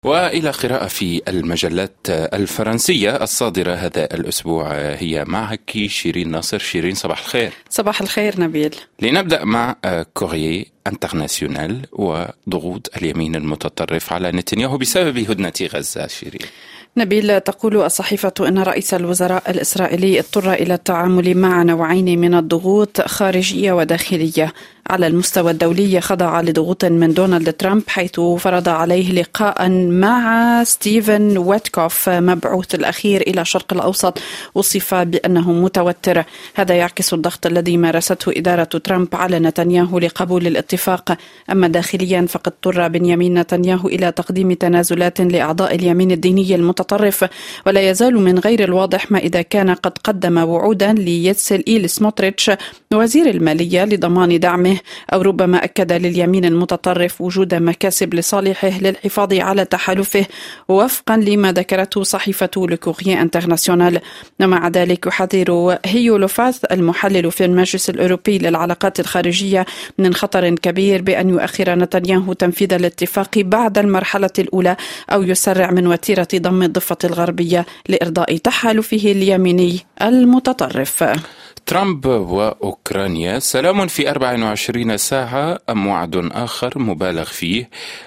وإلى قراءة في المجلات الفرنسية الصادرة هذا الأسبوع. هي معك شيرين ناصر. شيرين، صباح الخير. صباح الخير نبيل. لنبدأ مع كوريي انترناسيونال وضغوط اليمين المتطرف على نتنياهو بسبب هدنة غزة. شيرين نبيل، تقول الصحيفة أن رئيس الوزراء الإسرائيلي اضطر إلى التعامل مع نوعين من الضغوط، خارجية وداخلية. على المستوى الدولي خضع لضغوط من دونالد ترامب، حيث فرض عليه لقاء مع ستيفن ويتكوف مبعوث الأخير إلى الشرق الأوسط، وصف بأنه متوتر. هذا يعكس الضغط الذي مارسته إدارة ترامب على نتنياهو لقبول الاتفاق. أما داخليا فقد اضطر بنيامين نتنياهو إلى تقديم تنازلات لأعضاء اليمين الديني المتطرف، ولا يزال من غير الواضح ما إذا كان قد قدم وعودا ليتسل سموتريتش وزير المالية لضمان دعمه، أو ربما أكد لليمين المتطرف وجود مكاسب لصالحه للحفاظ على تحالفه، وفقا لما ذكرته صحيفة لو كوريي انترناسيونال. ومع ذلك يحذر هيو لوفاث المحلل في المجلس الأوروبي للعلاقات الخارجية من خطر كبير بأن يؤخر نتنياهو تنفيذ الاتفاق بعد المرحلة الأولى، أو يسرع من وتيرة ضم الضفة الغربية لإرضاء تحالفه اليميني المتطرف. ترامب وأوكرانيا، سلام في 24 ساعة أم وعد آخر مبالغ فيه؟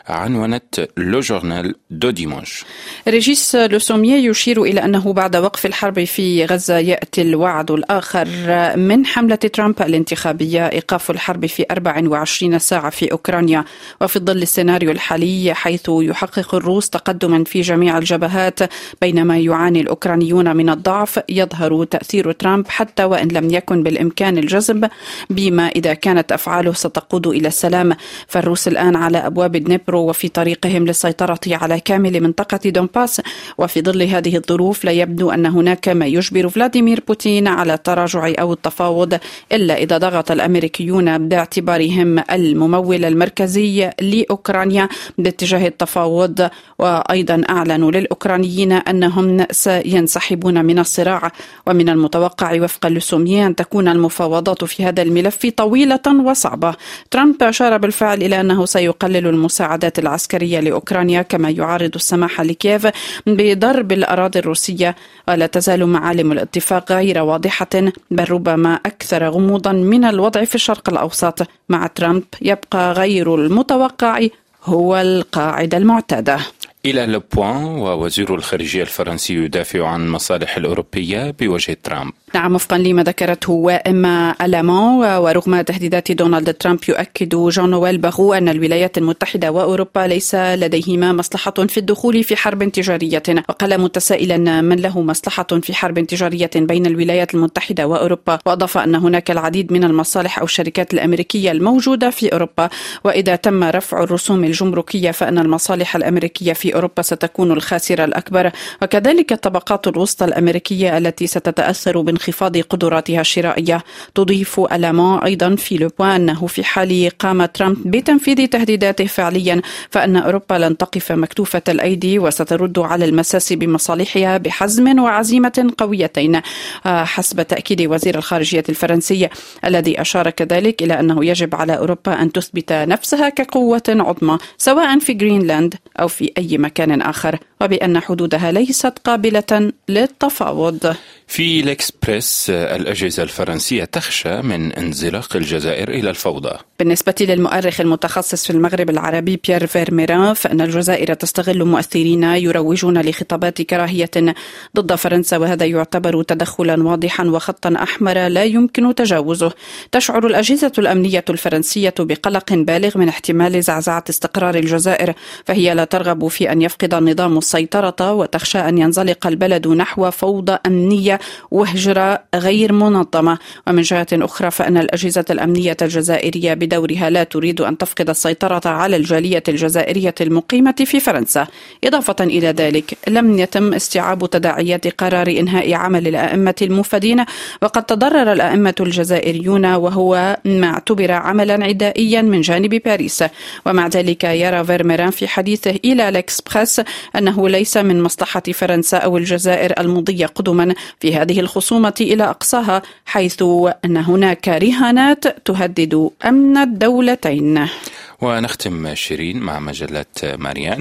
عنونت لو جورنال دو ديمانش. ريجيس لو سوميي يشير إلى أنه بعد وقف الحرب في غزة يأتي الوعد الآخر من حملة ترامب الانتخابية، إيقاف الحرب في 24 ساعة في أوكرانيا، وفي ظل السيناريو الحالي حيث يحقق الروس تقدما في جميع الجبهات بينما يعاني الأوكرانيون من الضعف، يظهر تأثير ترامب حتى وإن لم يكن بالإمكان الجزم بما إذا كانت أفعاله ستقود إلى السلام. فالروس الآن على أبواب الدنيبرو وفي طريقهم للسيطرة على كامل منطقة دونباس، وفي ظل هذه الظروف لا يبدو أن هناك ما يجبر فلاديمير بوتين على التراجع أو التفاوض، إلا إذا ضغط الأمريكيون باعتبارهم الممول المركزي لأوكرانيا باتجاه التفاوض، وأيضا أعلنوا للأوكرانيين أنهم سينسحبون من الصراع. ومن المتوقع وفقا لسوميي أن تكون المفاوضات في هذا الملف طويلة وصعبة. ترامب أشار بالفعل إلى أنه سيقلل المساعدات العسكرية لأوكرانيا، كما يعارض السماح لكييف بضرب الأراضي الروسية، ولا تزال معالم الاتفاق غير واضحة، بل ربما أكثر غموضا من الوضع في الشرق الأوسط. مع ترامب يبقى غير المتوقع هو القاعدة المعتادة. إلى لوبوان، ووزير الخارجية الفرنسي يدافع عن مصالح الأوروبية بوجه ترامب. نعم، وفقا لما ذكرته إما ألامان، ورغم تهديدات دونالد ترامب يؤكد جان نويل باغو أن الولايات المتحدة وأوروبا ليس لديهما مصلحة في الدخول في حرب تجارية. وقال متسائلا من له مصلحة في حرب تجارية بين الولايات المتحدة وأوروبا، وأضاف أن هناك العديد من المصالح أو الشركات الأمريكية الموجودة في أوروبا، وإذا تم رفع الرسوم الجمركية فإن المصالح الأمريكية في أوروبا ستكون الخاسرة الأكبر، وكذلك الطبقات الوسطى الأمريكية التي ستتأثر بانخفاض قدراتها الشرائية. تضيف ألامان أيضا في لوبوان أنه في حال قام ترامب بتنفيذ تهديداته فعليا فإن أوروبا لن تقف مكتوفة الأيدي، وسترد على المساس بمصالحها بحزم وعزيمة قويتين، حسب تأكيد وزير الخارجية الفرنسي، الذي أشار كذلك إلى أنه يجب على أوروبا أن تثبت نفسها كقوة عظمى سواء في جرينلاند أو في أي مكان آخر، وبأن حدودها ليست قابلة للتفاوض. في الإكسبريس، الأجهزة الفرنسية تخشى من انزلاق الجزائر إلى الفوضى. بالنسبة للمؤرخ المتخصص في المغرب العربي بيير فيرميران، فإن الجزائر تستغل مؤثرين يروجون لخطابات كراهية ضد فرنسا، وهذا يعتبر تدخلا واضحا وخطا أحمر لا يمكن تجاوزه. تشعر الأجهزة الأمنية الفرنسية بقلق بالغ من احتمال زعزعة استقرار الجزائر، فهي لا ترغب في أن يفقد النظام السيطرة، وتخشى أن ينزلق البلد نحو فوضى أمنية وهجرة غير منظمة. ومن جهة أخرى فإن الأجهزة الأمنية الجزائرية بدورها لا تريد أن تفقد السيطرة على الجالية الجزائرية المقيمة في فرنسا. إضافة إلى ذلك لم يتم استيعاب تداعيات قرار إنهاء عمل الأئمة المفدين، وقد تضرر الأئمة الجزائريون، وهو ما اعتبر عملا عدائيا من جانب باريس. ومع ذلك يرى فيرميران في حديثه إلى الإكسبريس أنه ليس من مصلحة فرنسا أو الجزائر المضي قدما في هذه الخصومة إلى أقصاها، حيث أن هناك رهانات تهدد أمن الدولتين. ونختم شيرين مع مجلة ماريان،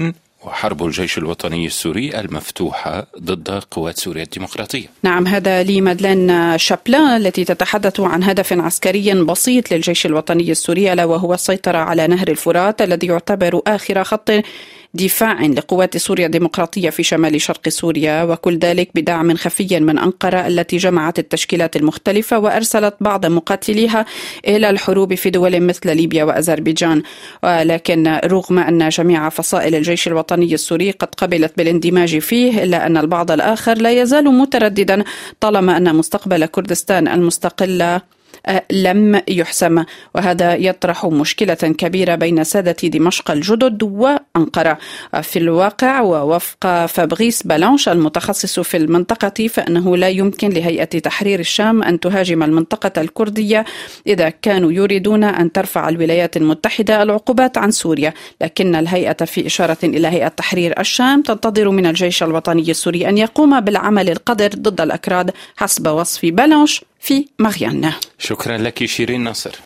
وحرب الجيش الوطني السوري المفتوحة ضد قوات سوريا الديمقراطية. نعم، هذا لمادلين شابلان التي تتحدث عن هدف عسكري بسيط للجيش الوطني السوري، ألا وهو السيطرة على نهر الفرات الذي يعتبر آخر خط دفاع لقوات سوريا الديمقراطية في شمال شرق سوريا، وكل ذلك بدعم خفي من أنقرة التي جمعت التشكيلات المختلفة وأرسلت بعض مقاتليها إلى الحروب في دول مثل ليبيا وأذربيجان. ولكن رغم أن جميع فصائل الجيش الوطني السوري قد قبلت بالاندماج فيه، إلا أن البعض الآخر لا يزال مترددا طالما أن مستقبل كردستان المستقلة لم يحسم، وهذا يطرح مشكلة كبيرة بين سادة دمشق الجدد وأنقرة. في الواقع ووفق فابغيس بالانش المتخصص في المنطقة، فإنه لا يمكن لهيئة تحرير الشام أن تهاجم المنطقة الكردية إذا كانوا يريدون أن ترفع الولايات المتحدة العقوبات عن سوريا، لكن الهيئة في إشارة إلى هيئة تحرير الشام تنتظر من الجيش الوطني السوري أن يقوم بالعمل القذر ضد الأكراد حسب وصف بالانش في مغيان. شكرا لك شيرين ناصر.